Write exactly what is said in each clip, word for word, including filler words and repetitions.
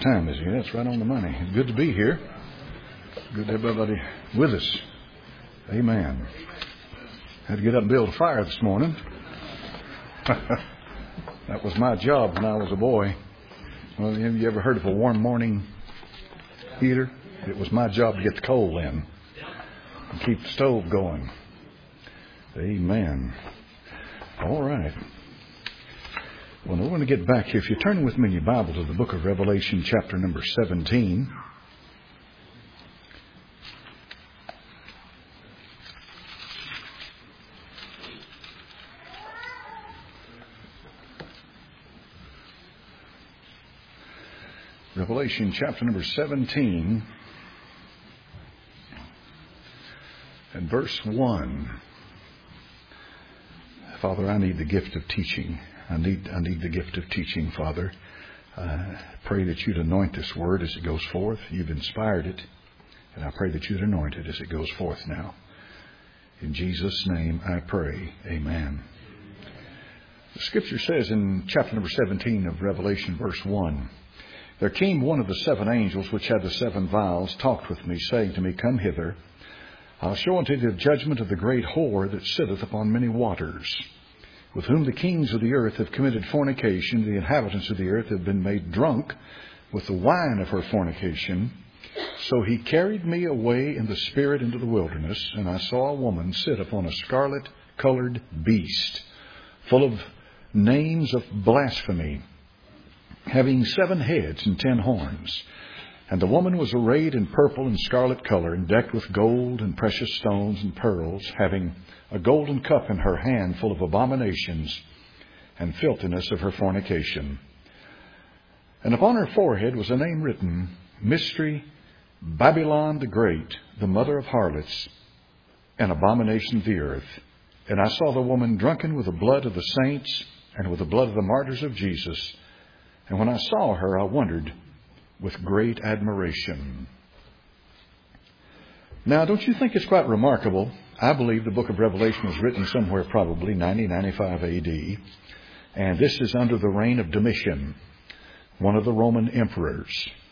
time is it? That's right on the money. Good to be here. Good to have everybody with us. Amen. Had to get up and build a fire this morning. That was my job when I was a boy. Well, have you ever heard of a warm morning heater? It was my job to get the coal in and keep the stove going. Amen. All right. Well, we're going to get back here. If you turn with me in your Bible to the book of Revelation, chapter number seventeen. Revelation chapter number seventeen and verse one. Father, I need the gift of teaching. I need I need the gift of teaching, Father. I pray that you'd anoint this word as it goes forth. You've inspired it, and I pray that you'd anoint it as it goes forth now. In Jesus' name I pray. Amen. The scripture says in chapter number seventeen of Revelation, verse one, there came one of the seven angels which had the seven vials, talked with me, saying to me, Come hither. I'll show unto thee the judgment of the great whore that sitteth upon many waters, with whom the kings of the earth have committed fornication. The inhabitants of the earth have been made drunk with the wine of her fornication. So he carried me away in the spirit into the wilderness, and I saw a woman sit upon a scarlet-colored beast, full of names of blasphemy, having seven heads and ten horns. And the woman was arrayed in purple and scarlet color, and decked with gold and precious stones and pearls, having a golden cup in her hand full of abominations and filthiness of her fornication. And upon her forehead was a name written, Mystery, Babylon the Great, the mother of harlots, and abomination of the earth. And I saw the woman drunken with the blood of the saints and with the blood of the martyrs of Jesus. And when I saw her, I wondered with great admiration. Now, don't you think it's quite remarkable? I believe the book of Revelation was written somewhere probably ninety, ninety-five A D. And this is under the reign of Domitian, one of the Roman emperors.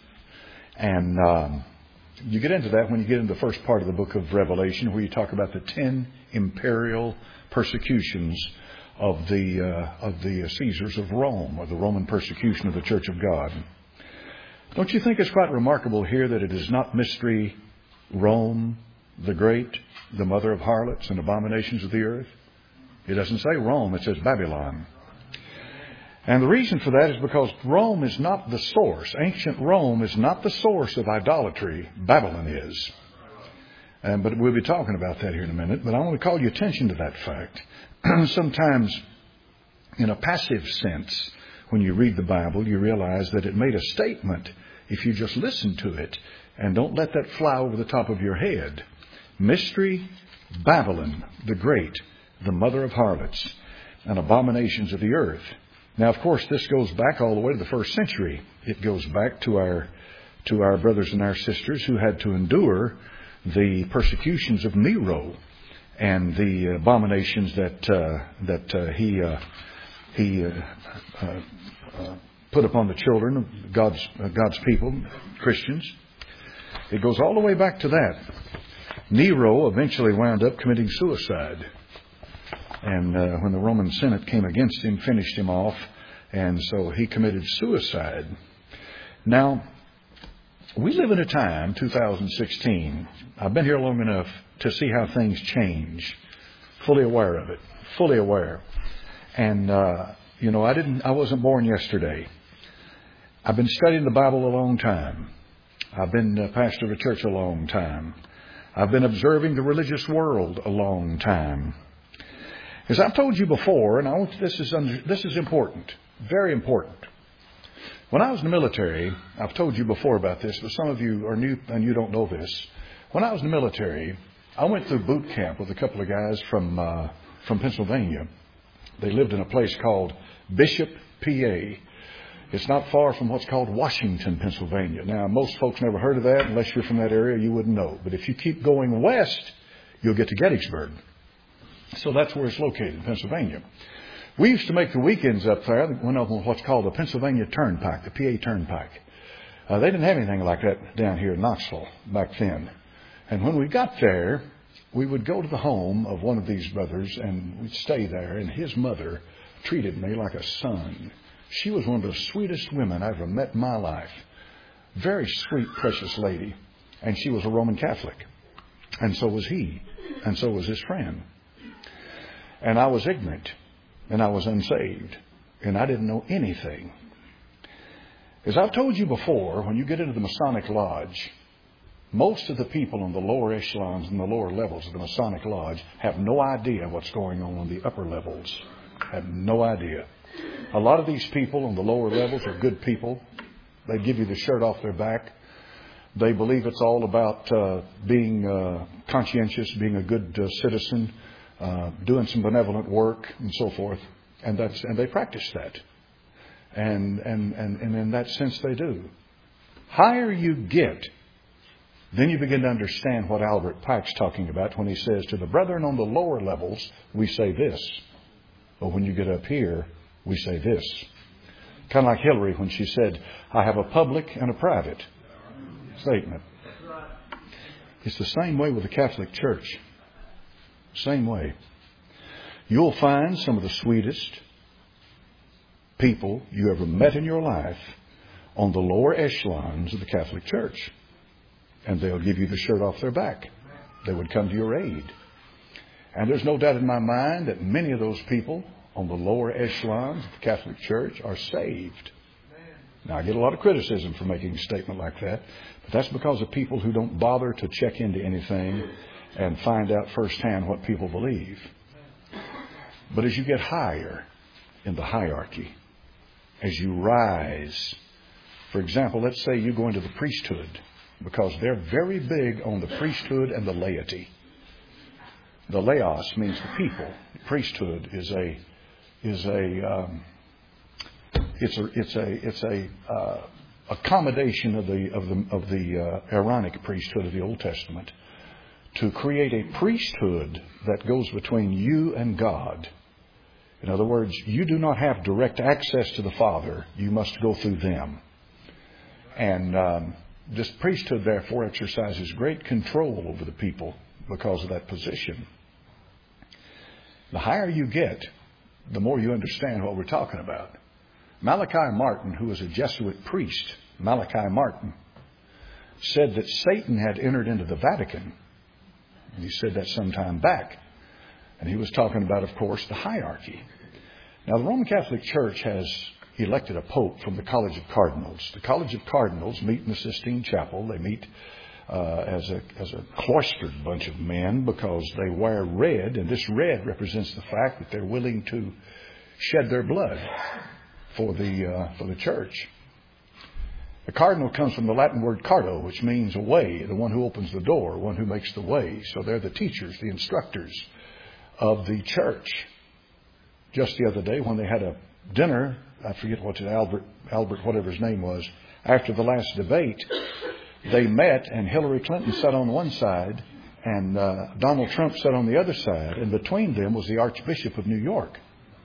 And um, you get into that when you get into the first part of the book of Revelation, where you talk about the ten imperial persecutions of the uh, of the Caesars of Rome, or the Roman persecution of the Church of God. Don't you think it's quite remarkable here that it is not Mystery, Rome the Great, the mother of harlots and abominations of the earth? It doesn't say Rome, it says Babylon. And the reason for that is because Rome is not the source. Ancient Rome is not the source of idolatry. Babylon is. And, but we'll be talking about that here in a minute. But I want to call your attention to that fact. Sometimes, in a passive sense, when you read the Bible, you realize that it made a statement if you just listen to it and don't let that fly over the top of your head. Mystery, Babylon the Great, the mother of harlots and abominations of the earth. Now, of course, this goes back all the way to the first century. It goes back to our to our brothers and our sisters who had to endure the persecutions of Nero and the abominations that uh, that uh, he uh, he uh, uh, uh, put upon the children of God's uh, God's people, Christians. It goes all the way back to that. Nero eventually wound up committing suicide. And uh, when the Roman Senate came against him, finished him off. And so he committed suicide. Now, we live in a time, two thousand sixteen. I've been here long enough to see how things change. Fully aware of it. Fully aware. And, uh, you know, I didn't, I wasn't born yesterday. I've been studying the Bible a long time. I've been a pastor of a church a long time. I've been observing the religious world a long time. As I've told you before, and I want this is under, this is important, very important. When I was in the military, I've told you before about this, but some of you are new and you don't know this. When I was in the military, I went through boot camp with a couple of guys from uh, from Pennsylvania. They lived in a place called Bishop, P A. It's not far from what's called Washington, Pennsylvania. Now, most folks never heard of that. Unless you're from that area, you wouldn't know. But if you keep going west, you'll get to Gettysburg. So that's where it's located, in Pennsylvania. We used to make the weekends up there, went up on what's called the Pennsylvania Turnpike, the P A Turnpike. Uh, they didn't have anything like that down here in Knoxville back then. And when we got there, we would go to the home of one of these brothers and we'd stay there. And his mother treated me like a son. She was one of the sweetest women I ever met in my life. Very sweet, precious lady. And she was a Roman Catholic. And so was he. And so was his friend. And I was ignorant. And I was unsaved. And I didn't know anything. As I've told you before, when you get into the Masonic Lodge, most of the people on the lower echelons and the lower levels of the Masonic Lodge have no idea what's going on on the upper levels. Have no idea. A lot of these people on the lower levels are good people. They give you the shirt off their back. They believe it's all about uh, being uh, conscientious, being a good uh, citizen, uh, doing some benevolent work, and so forth. And that's and they practice that. And, and, and, and in that sense they do. Higher you get, then you begin to understand what Albert Pike's talking about when he says, to the brethren on the lower levels, we say this. But when you get up here, we say this. Kind of like Hillary when she said, I have a public and a private statement. It's the same way with the Catholic Church. Same way. You'll find some of the sweetest people you ever met in your life on the lower echelons of the Catholic Church. And they'll give you the shirt off their back. They would come to your aid. And there's no doubt in my mind that many of those people on the lower echelons of the Catholic Church are saved. Now, I get a lot of criticism for making a statement like that, but that's because of people who don't bother to check into anything and find out firsthand what people believe. But as you get higher in the hierarchy, as you rise, for example, let's say you go into the priesthood, because they're very big on the priesthood and the laity. The laos means the people. The priesthood is a is a um, it's a it's a it's a uh, accommodation of the of the of the uh, Aaronic priesthood of the Old Testament to create a priesthood that goes between you and God. In other words, you do not have direct access to the Father. You must go through them. And um, this priesthood, therefore, exercises great control over the people because of that position. The higher you get, the more you understand what we're talking about. Malachi Martin, who was a Jesuit priest, Malachi Martin, said that Satan had entered into the Vatican. And he said that some time back. And he was talking about, of course, the hierarchy. Now, the Roman Catholic Church has elected a pope from the College of Cardinals. The College of Cardinals meet in the Sistine Chapel. They meet uh, as a as a cloistered bunch of men because they wear red, and this red represents the fact that they're willing to shed their blood for the uh, for the church. The cardinal comes from the Latin word cardo, which means a way, the one who opens the door, one who makes the way. So they're the teachers, the instructors of the church. Just the other day when they had a dinner, I forget what it, Albert, Albert, whatever his name was, after the last debate, they met and Hillary Clinton sat on one side and uh, Donald Trump sat on the other side, and between them was the Archbishop of New York.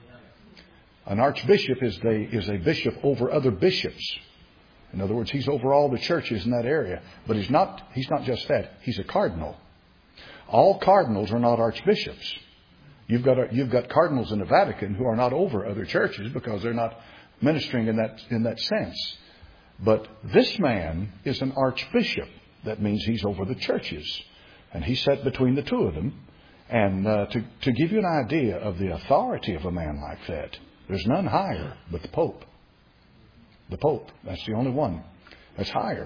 An archbishop is, the, is a bishop over other bishops. In other words, he's over all the churches in that area. But he's not, he's not just that. He's a cardinal. All cardinals are not archbishops. You've got, you've got cardinals in the Vatican who are not over other churches because they're not ministering in that, in that sense. But this man is an archbishop. That means he's over the churches. And he sat between the two of them. And uh, to, to give you an idea of the authority of a man like that, there's none higher but the Pope. The Pope. That's the only one that's higher.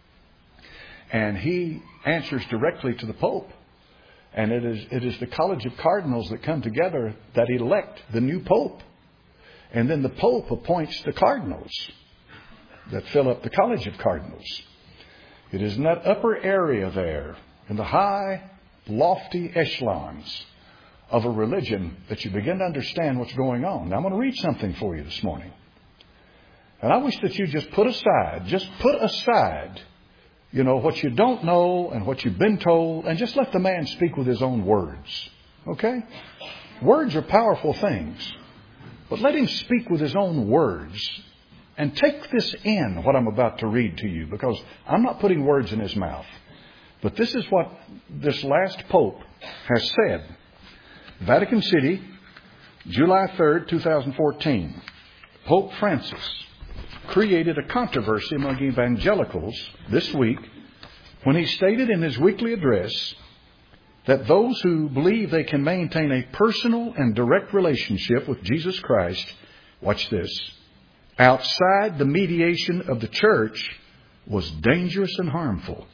And he answers directly to the Pope. And it is it is the College of Cardinals that come together that elect the new Pope. And then the Pope appoints the cardinals that fill up the College of Cardinals. It is in that upper area there, in the high, lofty echelons of a religion, that you begin to understand what's going on. Now, I'm going to read something for you this morning. And I wish that you just put aside, just put aside, you know, what you don't know and what you've been told, and just let the man speak with his own words. Okay? Words are powerful things. But let him speak with his own words And take this in, what I'm about to read to you, because I'm not putting words in his mouth. But this is what this last Pope has said. Vatican City, July third, twenty fourteen. Pope Francis created a controversy among evangelicals this week when he stated in his weekly address that those who believe they can maintain a personal and direct relationship with Jesus Christ, watch this, outside the mediation of the church was dangerous and harmful.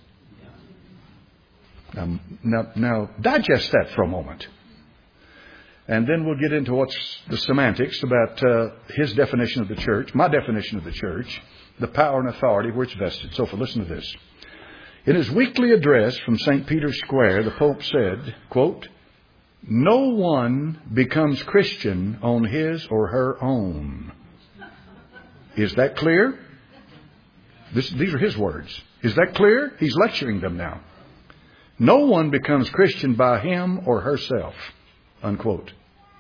Now, now, now digest that for a moment. And then we'll get into what's the semantics about uh, his definition of the church, my definition of the church, the power and authority where it's vested. So, for listen to this. In his weekly address from Saint Peter's Square, the Pope said, quote, "No one becomes Christian on his or her own." Is that clear? This, these are his words. Is that clear? He's lecturing them now. No one becomes Christian by him or herself. Unquote.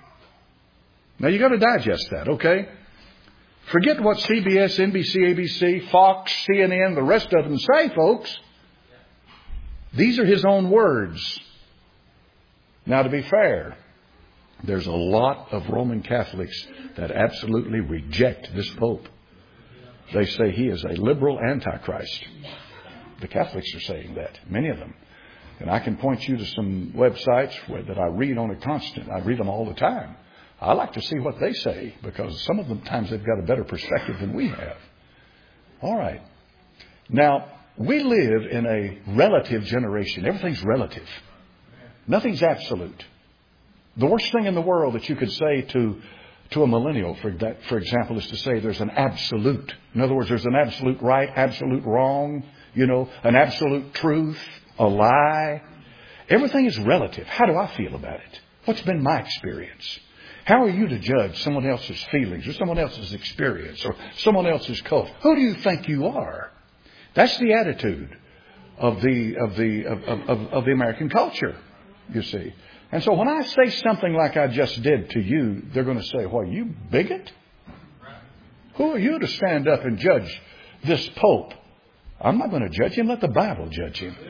Now you got to digest that, okay? Forget what C B S, N B C, A B C, Fox, C N N, the rest of them say, folks. These are his own words. Now, to be fair, there's a lot of Roman Catholics that absolutely reject this Pope. They say he is a liberal antichrist. The Catholics are saying that, many of them. And I can point you to some websites where, that I read on a constant. I read them all the time. I like to see what they say because some of them times they've got a better perspective than we have. All right. Now, we live in a relative generation. Everything's relative. Nothing's absolute. The worst thing in the world that you could say to to a millennial, for that, for example, is to say there's an absolute. In other words, there's an absolute right, absolute wrong, you know, an absolute truth, a lie. Everything is relative. How do I feel about it? What's been my experience? How are you to judge someone else's feelings or someone else's experience or someone else's culture? Who do you think you are? That's the attitude of the of the of, of, of the American culture, you see. And so when I say something like I just did to you, they're going to say, "What, you bigot? Who are you to stand up and judge this Pope?" I'm not going to judge him. Let the Bible judge him.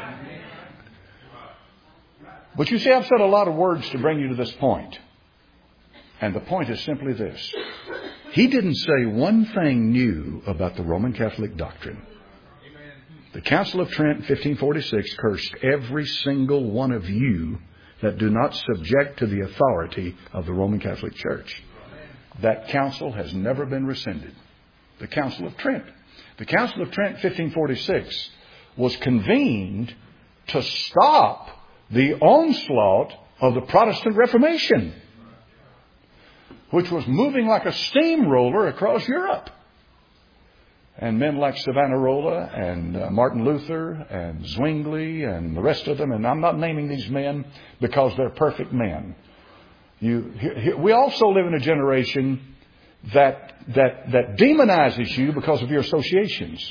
But you see, I've said a lot of words to bring you to this point. And the point is simply this. He didn't say one thing new about the Roman Catholic doctrine. The Council of Trent in fifteen forty-six cursed every single one of you that do not subject to the authority of the Roman Catholic Church. That council has never been rescinded. The Council of Trent. The Council of Trent in fifteen forty-six was convened to stop the onslaught of the Protestant Reformation, which was moving like a steamroller across Europe. And men like Savonarola and uh, Martin Luther and Zwingli and the rest of them, and I'm not naming these men because they're perfect men. You, he, he, we also live in a generation that that that demonizes you because of your associations.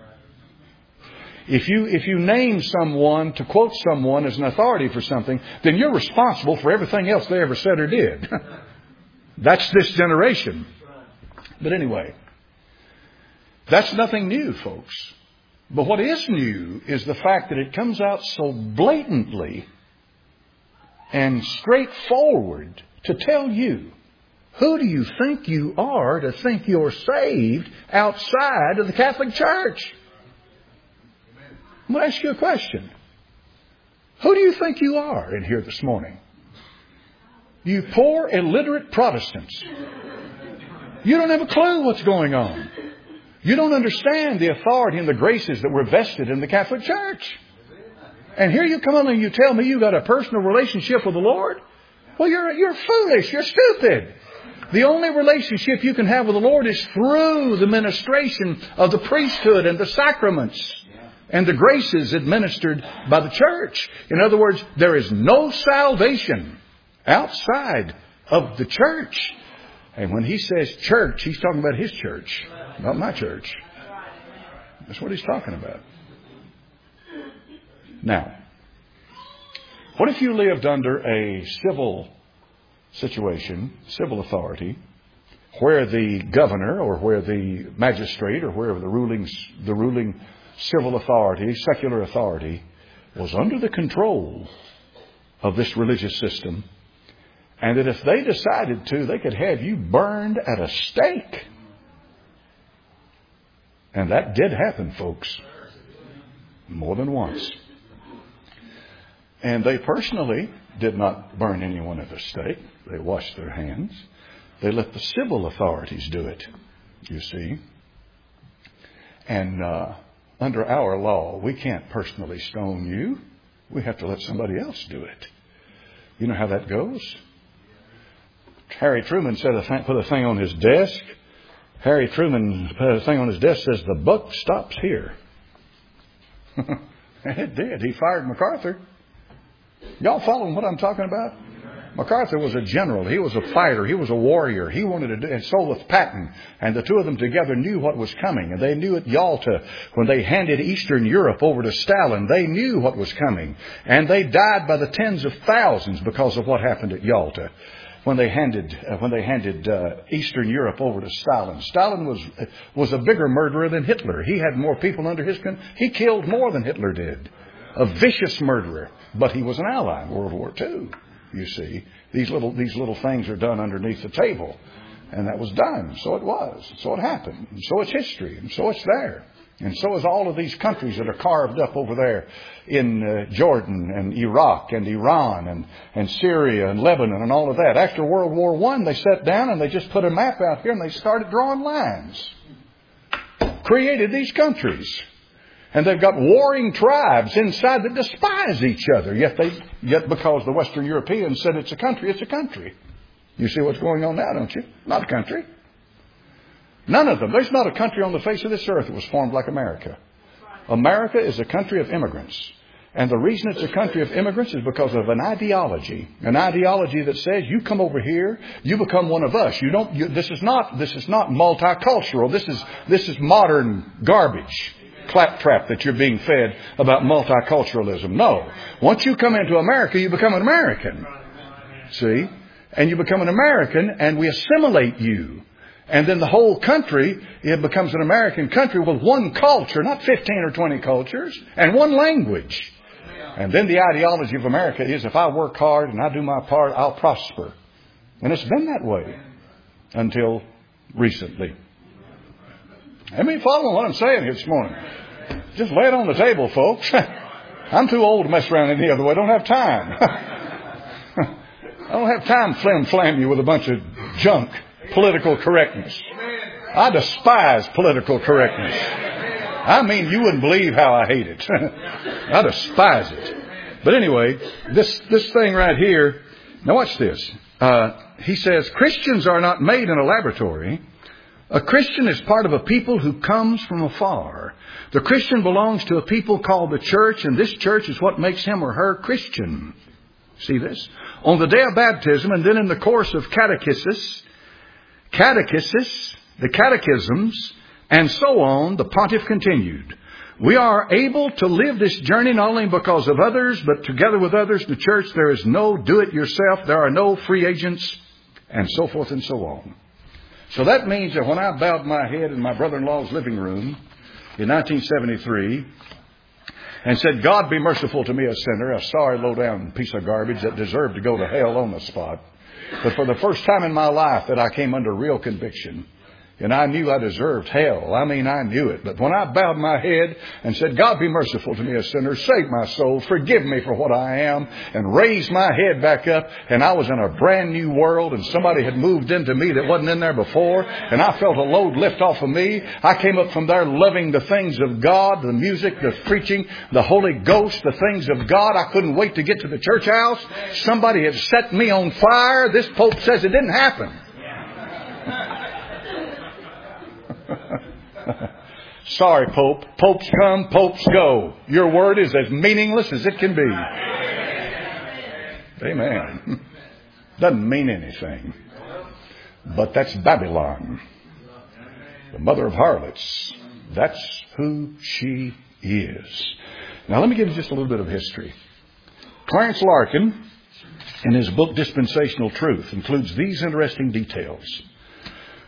If you if you name someone, to quote someone as an authority for something, then you're responsible for everything else they ever said or did. That's this generation. But anyway, that's nothing new, folks. But what is new is the fact that it comes out so blatantly and straightforward to tell you, who do you think you are to think you're saved outside of the Catholic Church? I'm going to ask you a question. Who do you think you are in here this morning? You poor, illiterate Protestants. You don't have a clue what's going on. You don't understand the authority and the graces that were vested in the Catholic Church. And here you come on and you tell me you got a personal relationship with the Lord? Well, you're, you're foolish. You're stupid. The only relationship you can have with the Lord is through the ministration of the priesthood and the sacraments and the graces administered by the church. In other words, there is no salvation outside of the church. And when he says church, he's talking about his church, not my church. That's what he's talking about. Now, what if you lived under a civil situation, civil authority, where the governor or where the magistrate or wherever the ruling, the ruling civil authority, secular authority, was under the control of this religious system, and that if they decided to, they could have you burned at a stake. And that did happen, folks, more than once. And they personally did not burn anyone at a stake. They washed their hands. They let the civil authorities do it, you see. And uh, under our law, we can't personally stone you. We have to let somebody else do it. You know how that goes? Harry Truman said a th- put a thing on his desk. Harry Truman put a thing on his desk that says, "The buck stops here." And it did. He fired MacArthur. Y'all following what I'm talking about? MacArthur was a general. He was a fighter. He was a warrior. He wanted to do, and so was Patton. And the two of them together knew what was coming. And they knew at Yalta, when they handed Eastern Europe over to Stalin, they knew what was coming. And they died by the tens of thousands because of what happened at Yalta. When they handed uh, when they handed uh, Eastern Europe over to Stalin, Stalin was was a bigger murderer than Hitler. He had more people under his control. He killed more than Hitler did. A vicious murderer, but he was an ally in World War Two. You see, these little these little things are done underneath the table, and that was done. So it was. So it happened. And so it's history, and so it's there. And so is all of these countries that are carved up over there in uh, Jordan and Iraq and Iran and, and Syria and Lebanon and all of that. After World War One, they sat down and they just put a map out here and they started drawing lines. Created these countries. And they've got warring tribes inside that despise each other. Yet they, yet because the Western Europeans said it's a country, it's a country. You see what's going on now, don't you? Not a country. None of them. There's not a country on the face of this earth that was formed like America. America is a country of immigrants. And the reason it's a country of immigrants is because of an ideology. An ideology that says, you come over here, you become one of us. You don't, you, this is not, this is not multicultural. This is, this is modern garbage. Claptrap that you're being fed about multiculturalism. No. Once you come into America, you become an American. See? And you become an American and we assimilate you. And then the whole country, it becomes an American country with one culture, not fifteen or twenty cultures, and one language. And then the ideology of America is if I work hard and I do my part, I'll prosper. And it's been that way until recently. Let me follow what I'm saying here this morning. Just lay it on the table, folks. I'm too old to mess around any other way. I don't have time. I don't have time to flim-flam you with a bunch of junk. Political correctness. I despise political correctness. I mean, you wouldn't believe how I hate it. I despise it. But anyway, this, this thing right here, now watch this. Uh, he says, Christians are not made in a laboratory. A Christian is part of a people who comes from afar. The Christian belongs to a people called the church, and this church is what makes him or her Christian. See this? On the day of baptism, and then in the course of catechesis, catechesis, the catechisms, and so on, the pontiff continued. We are able to live this journey not only because of others, but together with others, the church. There is no do-it-yourself. There are no free agents, and so forth and so on. So that means that when I bowed my head in my brother-in-law's living room in nineteen seventy-three and said, God be merciful to me, a sinner, a sorry, low-down piece of garbage that deserved to go to hell on the spot. But for the first time in my life that I came under real conviction. And I knew I deserved hell. I mean, I knew it. But when I bowed my head and said, God be merciful to me, a sinner, save my soul, forgive me for what I am, and raised my head back up, and I was in a brand new world, and somebody had moved into me that wasn't in there before, and I felt a load lift off of me. I came up from there loving the things of God, the music, the preaching, the Holy Ghost, the things of God. I couldn't wait to get to the church house. Somebody had set me on fire. This Pope says it didn't happen. Sorry, Pope. Popes come, popes go. Your word is as meaningless as it can be. Amen. Doesn't mean anything. But that's Babylon. The mother of harlots. That's who she is. Now let me give you just a little bit of history. Clarence Larkin, in his book Dispensational Truth, includes these interesting details.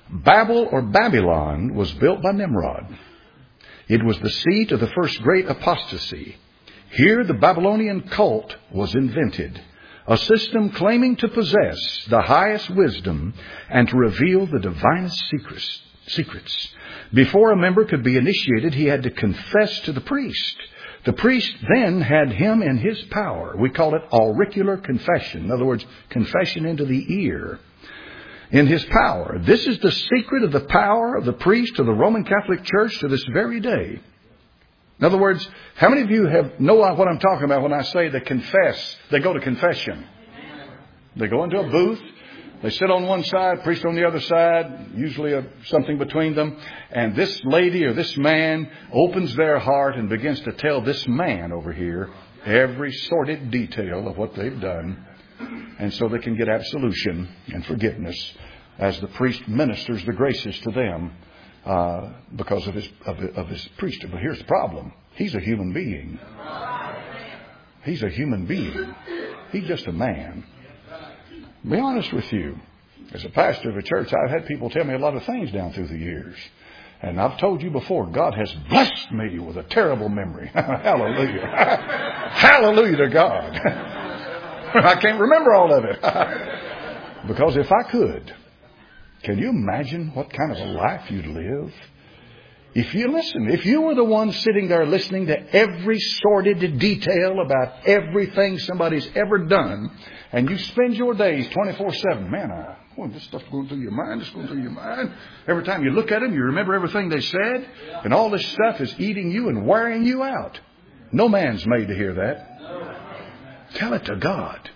Babel or Babylon was built by Nimrod. It was the seat of the first great apostasy. Here the Babylonian cult was invented, a system claiming to possess the highest wisdom and to reveal the divinest secrets. secrets. Before a member could be initiated, he had to confess to the priest. The priest then had him in his power. We call it auricular confession. In other words, confession into the ear. In his power. This is the secret of the power of the priest of the Roman Catholic Church to this very day. In other words, how many of you have know what I'm talking about when I say they confess? They go to confession. They go into a booth. They sit on one side, priest on the other side, usually a, something between them. And this lady or this man opens their heart and begins to tell this man over here every sordid detail of what they've done. And so they can get absolution and forgiveness as the priest ministers the graces to them uh, because of his, of, of his priesthood. But here's the problem. He's a human being. He's a human being. He's just a man. To be honest with you, as a pastor of a church, I've had people tell me a lot of things down through the years. And I've told you before, God has blessed me with a terrible memory. Hallelujah. Hallelujah to God. I can't remember all of it. Because if I could, can you imagine what kind of a life you'd live? If you listen, if you were the one sitting there listening to every sordid detail about everything somebody's ever done, and you spend your days twenty-four seven, man, I, oh, this stuff's going through your mind, it's going through your mind. Every time you look at them, you remember everything they said, and all this stuff is eating you and wearing you out. No man's made to hear that. Tell it to God.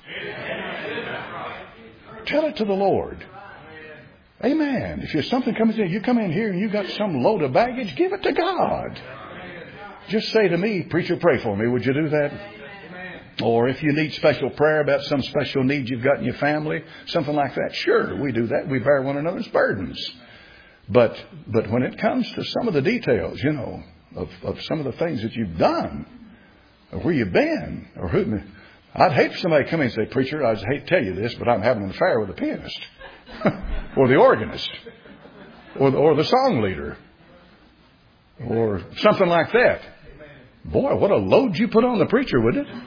Tell it to the Lord. Amen. If there's something coming in, you come in here and you got some load of baggage, give it to God. Just say to me, preacher, pray for me. Would you do that? Or if you need special prayer about some special need you've got in your family, something like that, sure, we do that. We bear one another's burdens. But but when it comes to some of the details, you know, of, of some of the things that you've done, or where you've been, or who, I'd hate for somebody to come in and say, preacher, I hate to tell you this, but I'm having an affair with the pianist. Or the organist. Or the, or the song leader. Or something like that. Boy, what a load you put on the preacher, wouldn't it?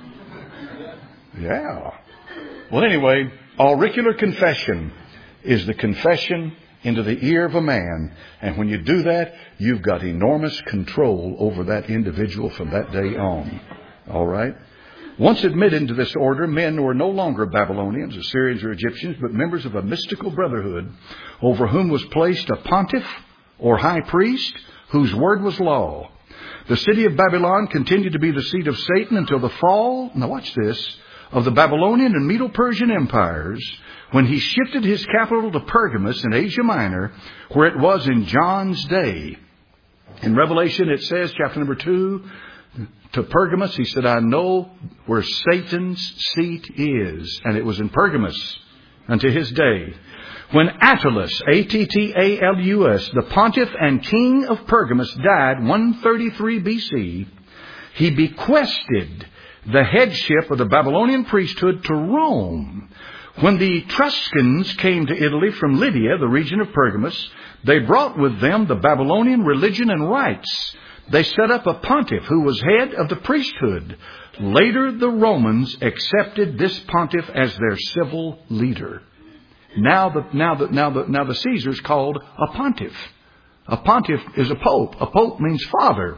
Yeah. Well, anyway, auricular confession is the confession into the ear of a man. And when you do that, you've got enormous control over that individual from that day on. All right? Once admitted into this order, men were no longer Babylonians, Assyrians, or Egyptians, but members of a mystical brotherhood over whom was placed a pontiff or high priest whose word was law. The city of Babylon continued to be the seat of Satan until the fall, now watch this, of the Babylonian and Medo-Persian empires, when he shifted his capital to Pergamus in Asia Minor, where it was in John's day. In Revelation it says, chapter number two, to Pergamus, he said, I know where Satan's seat is. And it was in Pergamus unto his day. When Attalus, A T T A L U S, the pontiff and king of Pergamus, died one thirty-three B C, he bequested the headship of the Babylonian priesthood to Rome. When the Etruscans came to Italy from Lydia, the region of Pergamus, they brought with them the Babylonian religion and rites. They set up a pontiff who was head of the priesthood. Later, the Romans accepted this pontiff as their civil leader. Now the, now the, now the, now the Caesar's called a pontiff. A pontiff is a pope. A pope means father.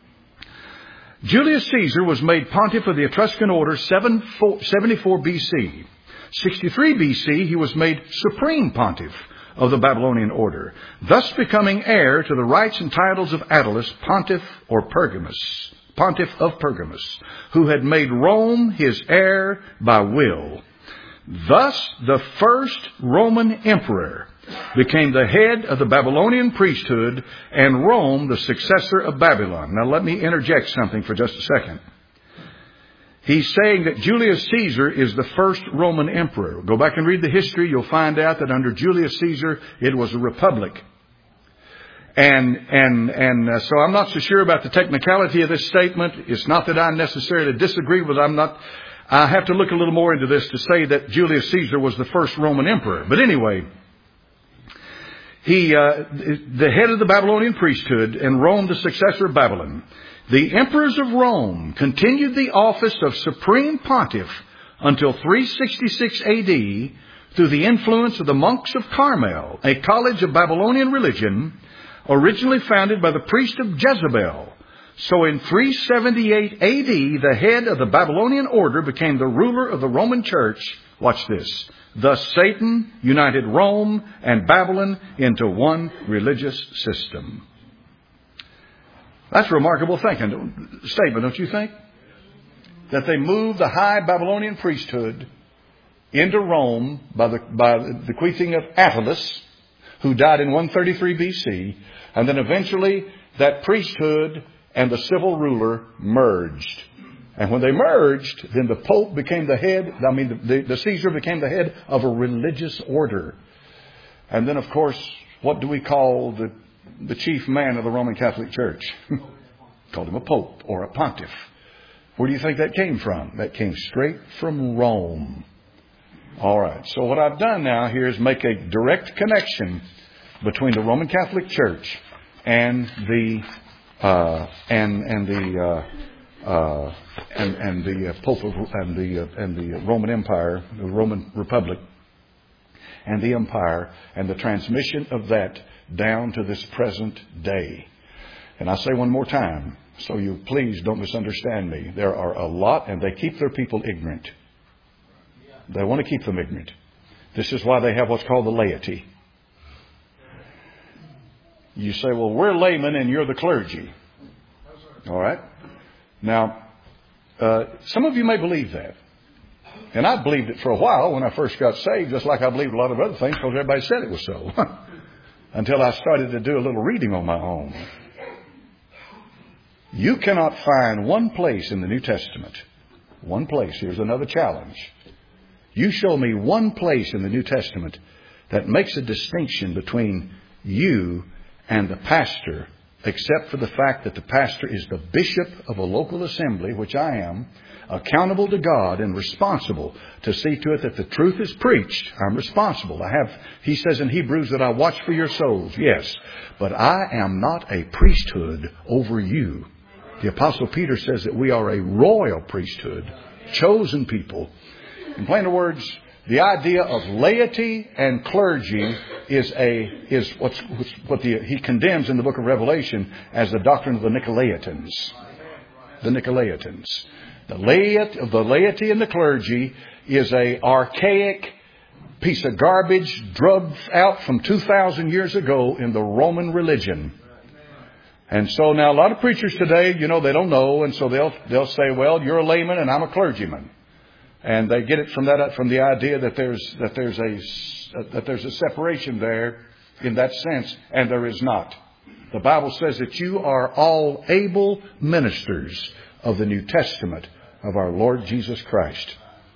Julius Caesar was made pontiff of the Etruscan order seventy-four B C. sixty-three B C, he was made supreme pontiff of the Babylonian order, thus becoming heir to the rights and titles of Attalus, pontiff or Pergamus, pontiff of Pergamus, who had made Rome his heir by will. Thus, the first Roman emperor became the head of the Babylonian priesthood and Rome the successor of Babylon. Now, let me interject something for just a second. He's saying that Julius Caesar is the first Roman emperor. Go back and read the history. You'll find out that under Julius Caesar, it was a republic. And and and uh, so I'm not so sure about the technicality of this statement. It's not that I necessarily disagree with it. I'm not. I have to look a little more into this to say that Julius Caesar was the first Roman emperor. But anyway, he, uh, the head of the Babylonian priesthood, and Rome, the successor of Babylon. The emperors of Rome continued the office of supreme pontiff until three sixty-six A D through the influence of the monks of Carmel, a college of Babylonian religion originally founded by the priest of Jezebel. So in three seventy-eight A D, the head of the Babylonian order became the ruler of the Roman Church. Watch this. Thus Satan united Rome and Babylon into one religious system. That's a remarkable thinking, statement, don't you think? That they moved the high Babylonian priesthood into Rome by the, by the bequeathing of Attalus, who died in one thirty-three B C, and then eventually that priesthood and the civil ruler merged. And when they merged, then the Pope became the head, I mean, the, the Caesar became the head of a religious order. And then, of course, what do we call the, the chief man of the Roman Catholic Church? Called him a Pope or a Pontiff. Where do you think that came from? That came straight from Rome. All right. So what I've done now here is make a direct connection between the Roman Catholic Church and the uh, and and the uh, uh, and and the uh, Pope of, and the uh, and the Roman Empire, the Roman Republic, and the Empire, and the transmission of that down to this present day. And I say one more time, so you please don't misunderstand me. There are a lot, and they keep their people ignorant. They want to keep them ignorant. This is why they have what's called the laity. You say, well, we're laymen and you're the clergy. All right. Now, uh, some of you may believe that. And I believed it for a while when I first got saved, just like I believed a lot of other things because everybody said it was so. Until I started to do a little reading on my own. You cannot find one place in the New Testament. One place. Here's another challenge. You show me one place in the New Testament that makes a distinction between you and the pastor, except for the fact that the pastor is the bishop of a local assembly, which I am, accountable to God and responsible to see to it that the truth is preached. I'm responsible. I have, he says in Hebrews that I watch for your souls. Yes, but I am not a priesthood over you. The Apostle Peter says that we are a royal priesthood, chosen people. In plain words, the idea of laity and clergy is a is what's, what the, he condemns in the book of Revelation as the doctrine of the Nicolaitans. The Nicolaitans. The laity, the laity and the clergy is a archaic piece of garbage drugged out from two thousand years ago in the Roman religion. And so now a lot of preachers today, you know, they don't know, and so they'll they'll say, well, you're a layman and I'm a clergyman. And they get it from that, from the idea that there's that there's a that there's a separation there in that sense, and there is not. The Bible says that you are all able ministers of the New Testament of our Lord Jesus Christ.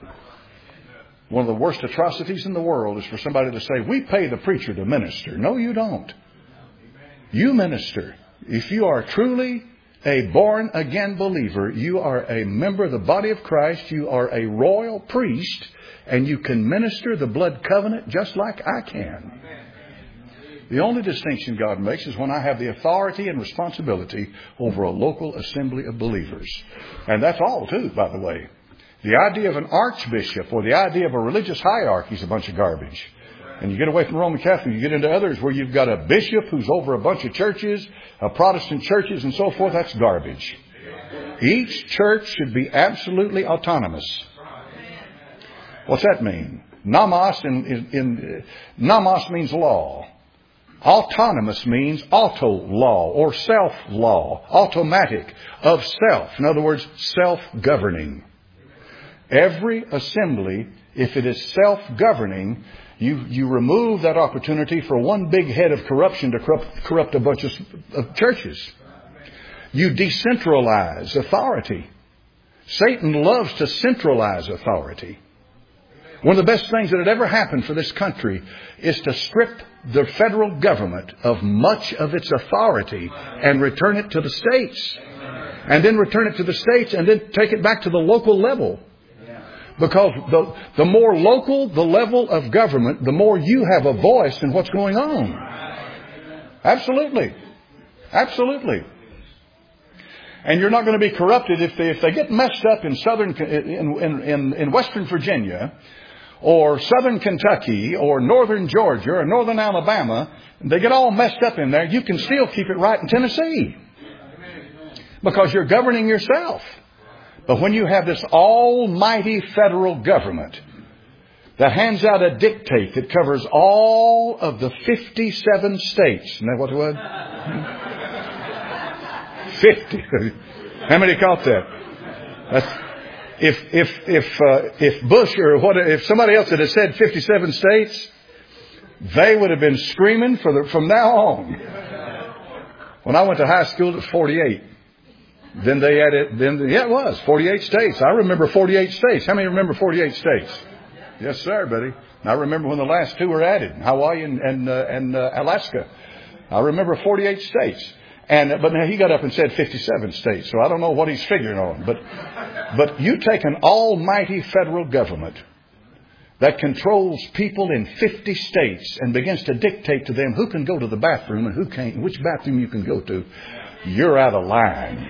One of the worst atrocities in the world is for somebody to say, we pay the preacher to minister. No, you don't. You minister. If you are truly a born-again believer, you are a member of the body of Christ, you are a royal priest, and you can minister the blood covenant just like I can. The only distinction God makes is when I have the authority and responsibility over a local assembly of believers. And that's all, too, by the way. The idea of an archbishop or the idea of a religious hierarchy is a bunch of garbage. And you get away from Roman Catholic, you get into others where you've got a bishop who's over a bunch of churches, uh, Protestant churches and so forth. That's garbage. Each church should be absolutely autonomous. What's that mean? Nomos in, in, in nomos means law. Autonomous means auto-law or self-law, automatic, of self. In other words, self-governing. Every assembly, if it is self-governing, you, you remove that opportunity for one big head of corruption to corrupt, corrupt a bunch of, of churches. You decentralize authority. Satan loves to centralize authority. One of the best things that had ever happened for this country is to strip the federal government of much of its authority and return it to the states. And then return it to the states and then take it back to the local level. Because the, the more local the level of government, the more you have a voice in what's going on. Absolutely. Absolutely. And you're not going to be corrupted if they, if they get messed up in southern, in, in, in, in Western Virginia, or southern Kentucky, or northern Georgia, or northern Alabama. They get all messed up in there. You can still keep it right in Tennessee. Because you're governing yourself. But when you have this almighty federal government that hands out a dictate that covers all of the fifty-seven states. Isn't that what it was? fifty. How many caught that? That's, if if if uh, if Bush or what if somebody else had said fifty-seven states, they would have been screaming for the, from now on. When I went to high school, it was forty-eight. Then they added. Then yeah, it was forty-eight states. I remember forty-eight states. How many remember forty-eight states? Yes, sir, buddy. I remember when the last two were added, Hawaii and and, uh, and uh, Alaska. I remember forty-eight states. And but now he got up and said fifty-seven states. So I don't know what he's figuring on. But but you take an almighty federal government that controls people in fifty states and begins to dictate to them who can go to the bathroom and who can't, which bathroom you can go to. You're out of line.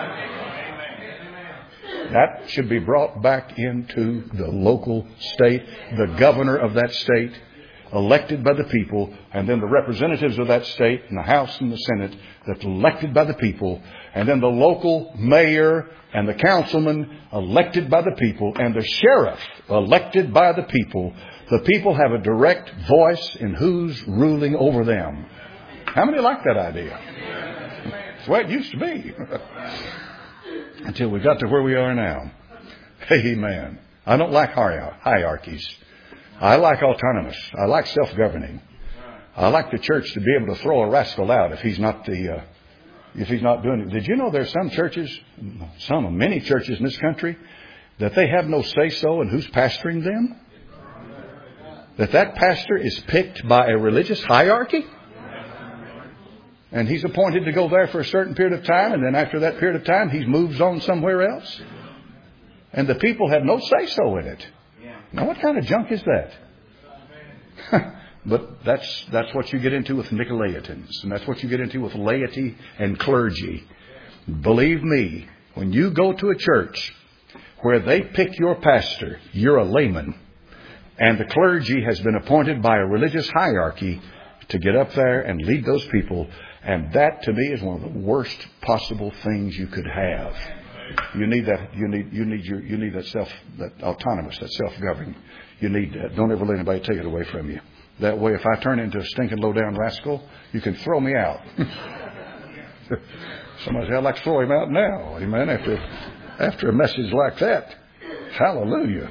That should be brought back into the local state, the governor of that state, elected by the people, and then the representatives of that state and the House and the Senate that's elected by the people, and then the local mayor and the councilman elected by the people, and the sheriff elected by the people. The people have a direct voice in who's ruling over them. How many like that idea? It's the way it used to be. Until we got to where we are now. Amen. I don't like hierarchies. I like autonomous. I like self-governing. I like the church to be able to throw a rascal out if he's not the, uh, if he's not doing it. Did you know there's some churches, some, many churches in this country, that they have no say-so in who's pastoring them? That that pastor is picked by a religious hierarchy? And he's appointed to go there for a certain period of time, and then after that period of time, he moves on somewhere else. And the people have no say-so in it. Now, what kind of junk is that? But that's that's what you get into with Nicolaitans, and that's what you get into with laity and clergy. Believe me, when you go to a church where they pick your pastor, you're a layman, and the clergy has been appointed by a religious hierarchy to get up there and lead those people. And that, to me, is one of the worst possible things you could have. You need that. You need. You need your. You need that self. That autonomous. That self-governing. You need that. Don't ever let anybody take it away from you. That way, if I turn into a stinking low-down rascal, you can throw me out. Somebody said, "I'd like to throw him out now." Amen. After after a message like that, hallelujah.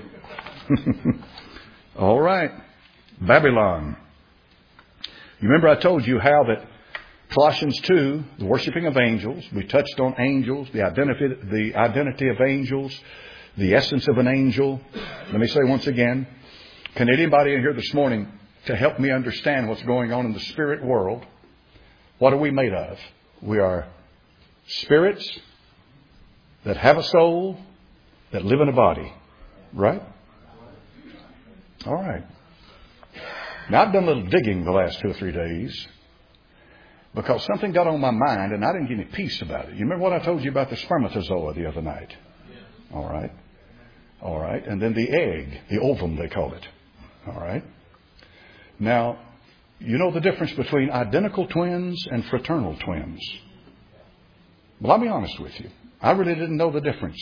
All right, Babylon. You remember I told you how that. Colossians two, the worshiping of angels. We touched on angels, the identity, the identity of angels, the essence of an angel. Let me say once again, can anybody in here this morning to help me understand what's going on in the spirit world? What are we made of? We are spirits that have a soul, that live in a body. Right? All right. Now, I've done a little digging the last two or three days. Because something got on my mind and I didn't get any peace about it. You remember what I told you about the spermatozoa the other night? Yeah. All right. All right. And then the egg, the ovum they call it. All right. Now, you know the difference between identical twins and fraternal twins. Well, I'll be honest with you. I really didn't know the difference.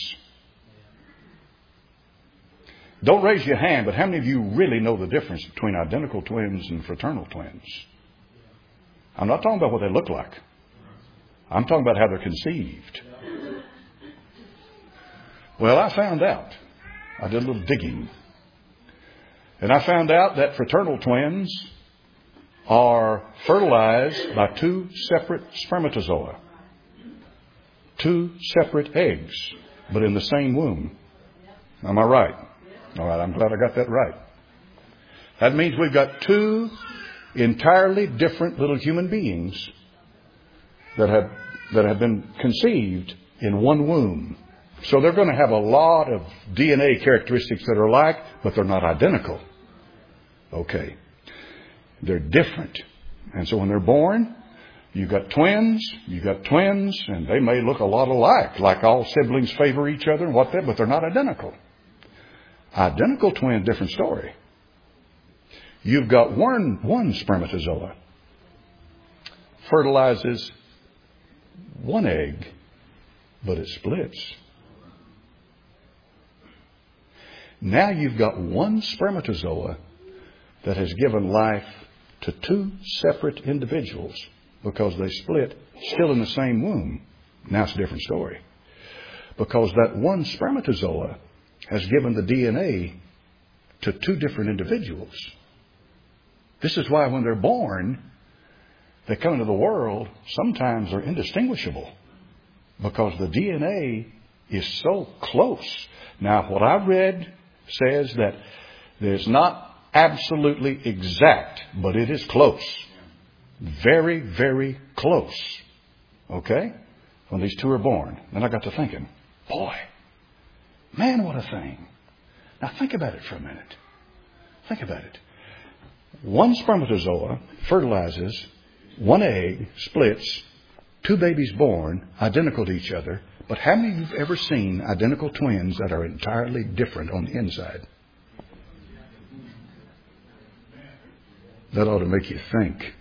Don't raise your hand, but how many of you really know the difference between identical twins and fraternal twins? I'm not talking about what they look like. I'm talking about how they're conceived. Well, I found out. I did a little digging. And I found out that fraternal twins are fertilized by two separate spermatozoa. Two separate eggs, but in the same womb. Am I right? All right, I'm glad I got that right. That means we've got two entirely different little human beings that have that have been conceived in one womb. So they're going to have a lot of D N A characteristics that are alike, but they're not identical. Okay. They're different. And so when they're born, You got twins, you got twins, and they may look a lot alike, like all siblings favor each other and what they, but they're not identical. Identical twin, different story. You've got one, one spermatozoa, fertilizes one egg, but it splits. Now you've got one spermatozoa that has given life to two separate individuals because they split still in the same womb. Now it's a different story. Because that one spermatozoa has given the D N A to two different individuals. This is why when they're born, they come into the world, sometimes they're indistinguishable because the D N A is so close. Now, what I've read says that it's not absolutely exact, but it is close. Very, very close. Okay? When these two are born. Then I got to thinking, boy, man, what a thing. Now think about it for a minute. Think about it. One spermatozoa fertilizes, one egg splits, two babies born, identical to each other. But how many of you have ever seen identical twins that are entirely different on the inside? That ought to make you think.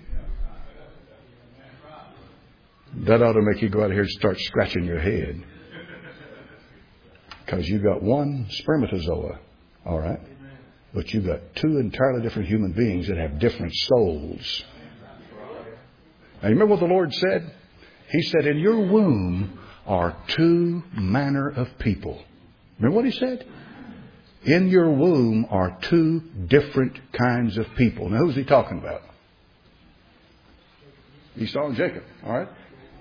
That ought to make you go out here and start scratching your head. Because you got one spermatozoa, all right? But you've got two entirely different human beings that have different souls. Now, you remember what the Lord said? He said, in your womb are two manner of people. Remember what He said? In your womb are two different kinds of people. Now, who's He talking about? Esau and Jacob, all right?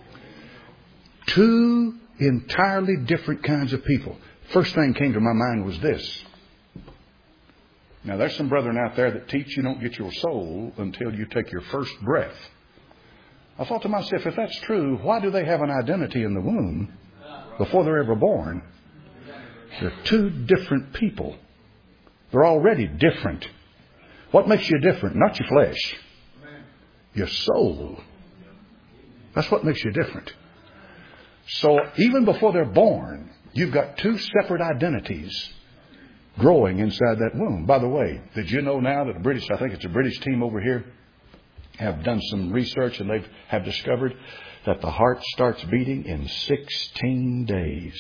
Two entirely different kinds of people. First thing came to my mind was this. Now, there's some brethren out there that teach you don't get your soul until you take your first breath. I thought to myself, if that's true, why do they have an identity in the womb before they're ever born? They're two different people. They're already different. What makes you different? Not your flesh. Your soul. That's what makes you different. So even before they're born, you've got two separate identities growing inside that womb. By the way, did you know now that the British, I think it's a British team over here, have done some research and they have discovered that the heart starts beating in sixteen days.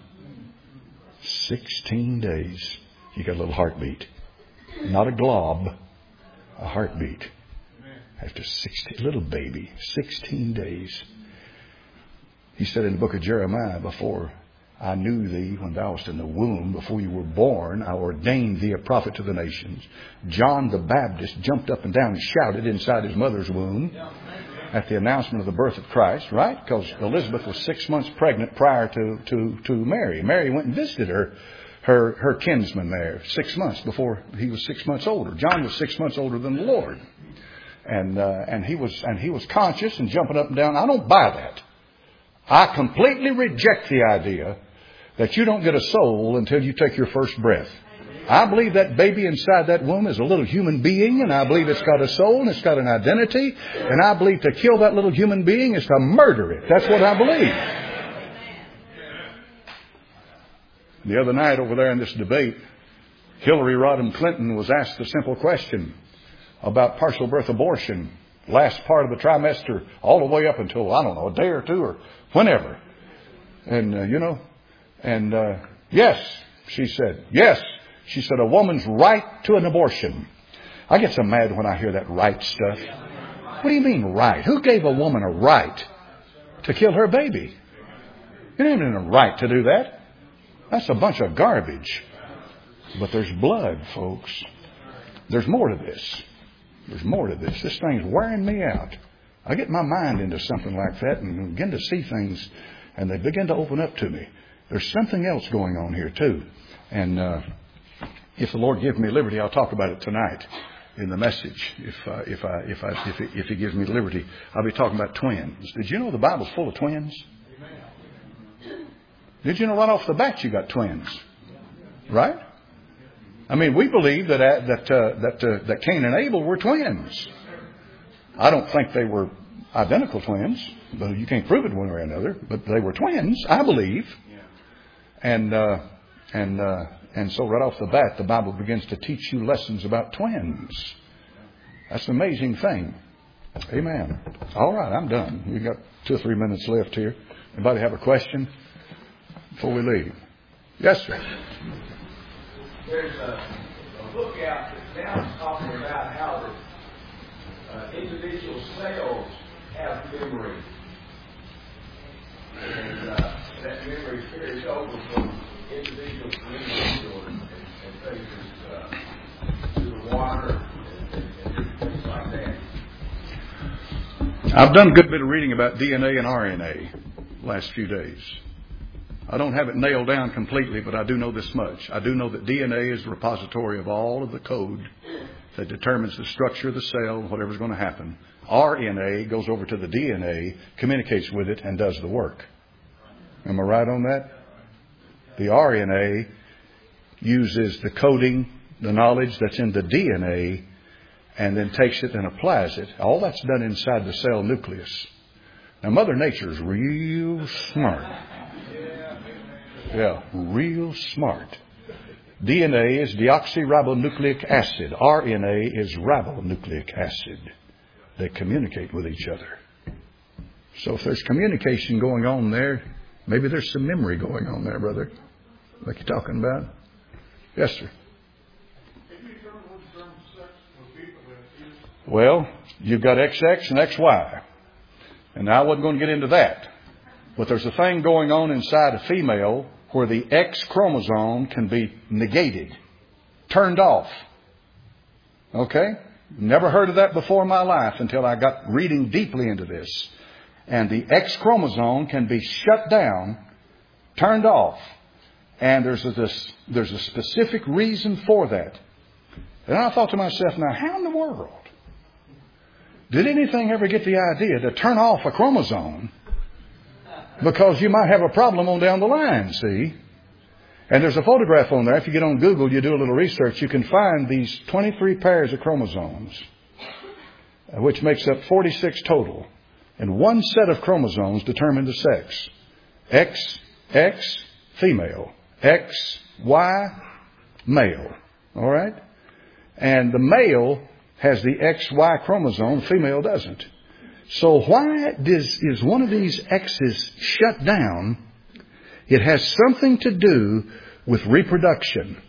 sixteen days. You got a little heartbeat. Not a glob, a heartbeat. After sixteen, little baby, sixteen days. He said in the book of Jeremiah, before I knew thee when thou wast in the womb, before you were born, I ordained thee a prophet to the nations. John the Baptist jumped up and down and shouted inside his mother's womb at the announcement of the birth of Christ, right? Because Elizabeth was six months pregnant prior to, to, to Mary. Mary went and visited her, her, her kinsman there six months before he was six months older. John was six months older than the Lord. And, uh, and he was, and he was conscious and jumping up and down. I don't buy that. I completely reject the idea that you don't get a soul until you take your first breath. I believe that baby inside that womb is a little human being, and I believe it's got a soul and it's got an identity, and I believe to kill that little human being is to murder it. That's what I believe. The other night over there in this debate, Hillary Rodham Clinton was asked the simple question about partial birth abortion, last part of the trimester, all the way up until, I don't know, a day or two or whenever. And, uh, you know, and uh, yes, she said, yes. She said, a woman's right to an abortion. I get so mad when I hear that right stuff. What do you mean right? Who gave a woman a right to kill her baby? You don't even have a right to do that. That's a bunch of garbage. But there's blood, folks. There's more to this. There's more to this. This thing's wearing me out. I get my mind into something like that and begin to see things, and they begin to open up to me. There's something else going on here, too. And uh, if the Lord gives me liberty, I'll talk about it tonight in the message. If uh, if I if I if he, if He gives me liberty, I'll be talking about twins. Did you know the Bible's full of twins? Did you know right off the bat you got twins? Right? I mean, we believe that uh, that uh, that uh, that Cain and Abel were twins. I don't think they were identical twins, but you can't prove it one way or another. But they were twins, I believe. And uh, and uh, and so right off the bat, the Bible begins to teach you lessons about twins. That's an amazing thing. Amen. All right, I'm done. We've got two or three minutes left here. Anybody have a question before we leave? Yes, sir. There's a, a book out that's now talking about how the uh, individual cells have memory. And uh, that memory carries over from individual to individual and, and phases uh, to the water and, and, and things like that. I've done a good bit of reading about D N A and R N A last few days. I don't have it nailed down completely, but I do know this much. I do know that D N A is the repository of all of the code that determines the structure of the cell, whatever's going to happen. R N A goes over to the D N A, communicates with it, and does the work. Am I right on that? The R N A uses the coding, the knowledge that's in the D N A, and then takes it and applies it. All that's done inside the cell nucleus. Now, Mother Nature is real smart. Yeah, real smart. D N A is deoxyribonucleic acid. R N A is ribonucleic acid. They communicate with each other. So if there's communication going on there, maybe there's some memory going on there, brother. Like you're talking about? Yes, sir. Well, you've got X X and X Y. And I wasn't going to get into that. But there's a thing going on inside a female where the X chromosome can be negated, turned off. Okay? Never heard of that before in my life until I got reading deeply into this. And the X chromosome can be shut down, turned off. And there's a, this, there's a specific reason for that. And I thought to myself, now how in the world did anything ever get the idea to turn off a chromosome? Because you might have a problem on down the line, see? And there's a photograph on there. If you get on Google, you do a little research, you can find these twenty-three pairs of chromosomes, which makes up forty-six total. And one set of chromosomes determine the sex. X, X, female. X, Y, male. All right? And the male has the X Y chromosome, female doesn't. So why does, is one of these X's shut down? It has something to do with reproduction.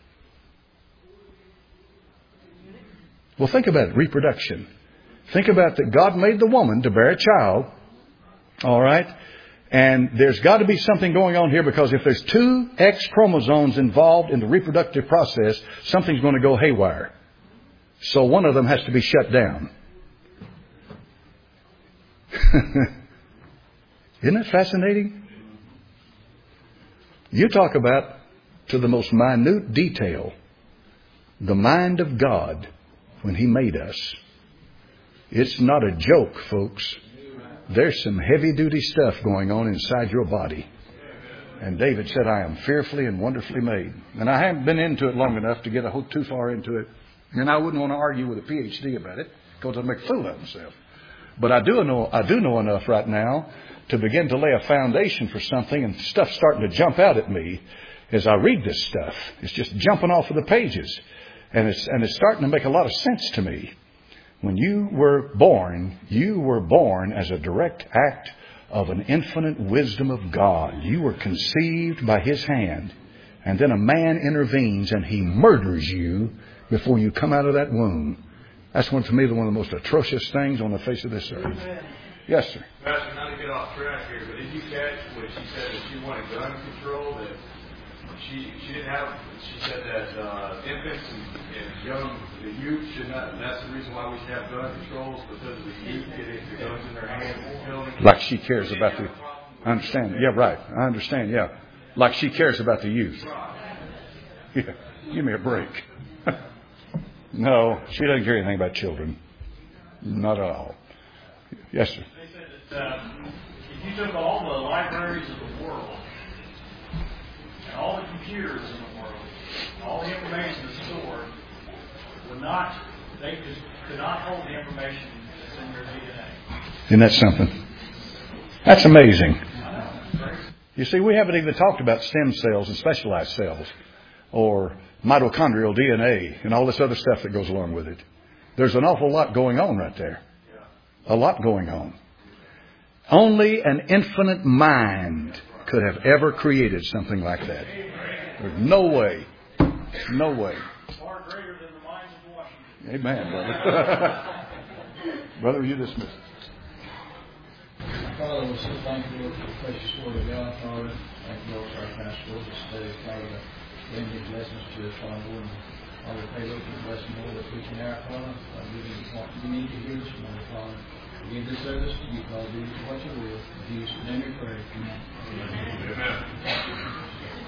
Well, think about it, reproduction. Think about that God made the woman to bear a child. All right? And there's got to be something going on here, because if there's two X chromosomes involved in the reproductive process, something's going to go haywire. So one of them has to be shut down. Isn't it fascinating? You talk about, to the most minute detail, the mind of God when He made us. It's not a joke, folks. There's some heavy-duty stuff going on inside your body. And David said, I am fearfully and wonderfully made. And I haven't been into it long enough to get a, too far into it. And I wouldn't want to argue with a P H D about it, because I'd make a fool of myself. But I do know I do know enough right now to begin to lay a foundation for something, and stuff's starting to jump out at me as I read this stuff. It's just jumping off of the pages. And it's and it's starting to make a lot of sense to me. When you were born, you were born as a direct act of an infinite wisdom of God. You were conceived by His hand. And then a man intervenes and he murders you before you come out of that womb. That's one, to me, one of the most atrocious things on the face of this earth. Amen. Yes, sir. Pastor, not to get off track here, but did you catch when she said that she wanted gun control? That she she didn't have. She said that uh, infants and, and young the youth should not. And that's the reason why we should have gun controls, because of the youth getting the guns in their hands and killing. Like she cares about the. I understand. Yeah, right. I understand. Yeah, like she cares about the youth. Yeah. Give me a break. No, she doesn't care anything about children. Not at all. Yes, sir. They said that uh, if you took all the libraries of the world and all the computers in the world, and all the information that's stored, would not, they just could not hold the information that's in your D N A. Isn't that something? That's amazing. You see, we haven't even talked about stem cells and specialized cells or mitochondrial D N A and all this other stuff that goes along with it. There's an awful lot going on right there. A lot going on. Only an infinite mind could have ever created something like that. There's no way. No way. Far greater than the minds of Washington. Amen, brother. Brother, you dismissed. Father, we're so thankful for the precious word of God, Father. Thank you, Lord, for our pastor this day, Father, to bring these lessons to us, Father, Lord. Father, pray, Lord, for the blessing, Lord, that we can have, Father. Father, we need what we need to hear this morning, Father. We give this service to you, Father. Do what you will. In Jesus' name we pray. Amen. Amen.